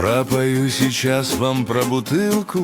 Пропою сейчас вам про бутылку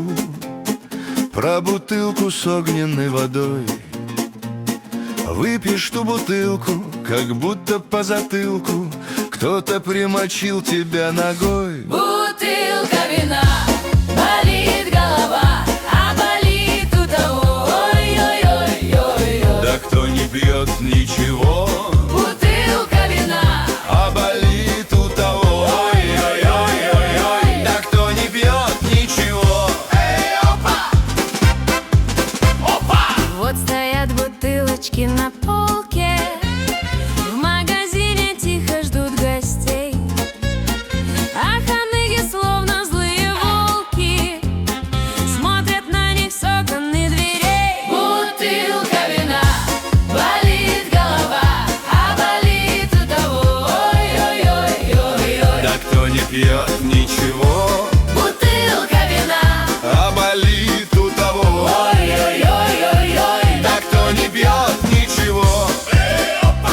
с огненной водой. Выпьешь ту бутылку, как будто по затылку кто-то примочил тебя ногой. Бутылка вина, болит голова, а болит у того, ой-ой-ой-ой-ой. Да кто не пьет ничего, Бутылка вина, а болит у того, ой-ой-ой-ой-ой. Да кто не пьет ничего. Эй, опа! Опа! вот стоят бутылочки на полке, в магазине тихо ждут гостей. А ханыги, словно злые волки, смотрят на них с окон и дверей. Бутылка вина, болит голова, а болит у того, ой-ой-ой-ой-ой. Да кто не пьет ничего, Бутылка вина, а болит у того, ой-ой-ой-ой-ой. да кто не пьет ничего. Эй, опа!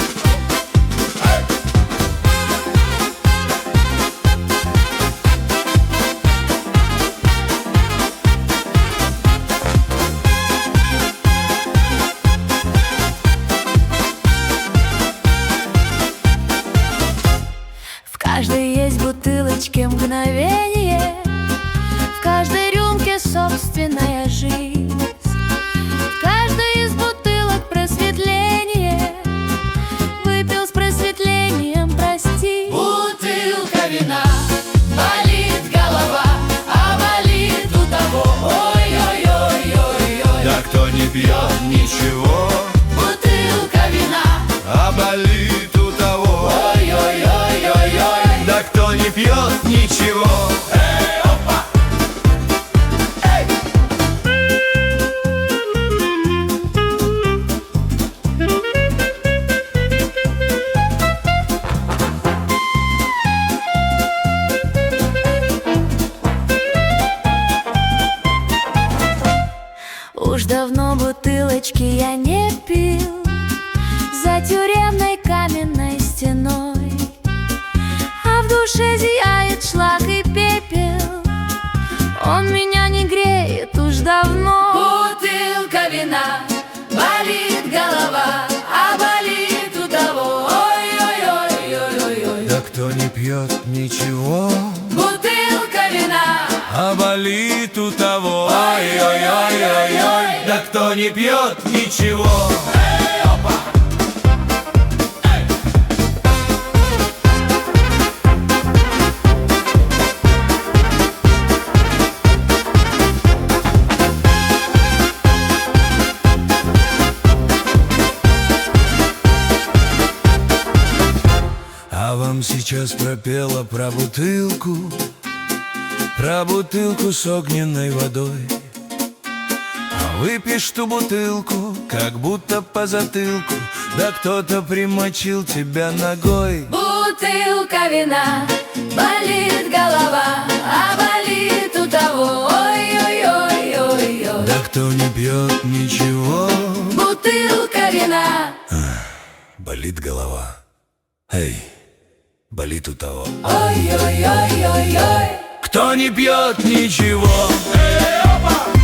В каждой есть бутылочке мгновение, в каждой рюмке собственная жизнь. В каждой из бутылок просветление, выпил с просветлением, прости. Бутылка вина, болит голова, а болит у того, ой-ой-ой-ой-ой. Да кто не пьет ничего, Бутылка вина, а болит у того, ой-ой-ой-ой-ой. да кто не пьет ничего. Эй, опа! Эй! Уж давно бутылочки я не пил за тюремной каменной стеной, а в душе зияет шлак и пепел, он меня не греет уж давно. Бутылка вина, болит голова, а болит у того, ой-ой-ой-ой-ой. Да кто не пьет ничего, Бутылка вина, а болит у того, ой-ой-ой-ой-ой. Да кто не пьет ничего. Эй, опа! А вам сейчас пропела про бутылку с огненной водой. А выпьешь ту бутылку, как будто по затылку, да кто-то примочил тебя ногой. Бутылка вина, болит голова, а болит у того, ой-ой-ой-ой-ой. Да кто не пьет ничего, Бутылка вина, болит голова. Эй, болит у того, ой-ой-ой-ой-ой. кто не пьет ничего. Эй, опа!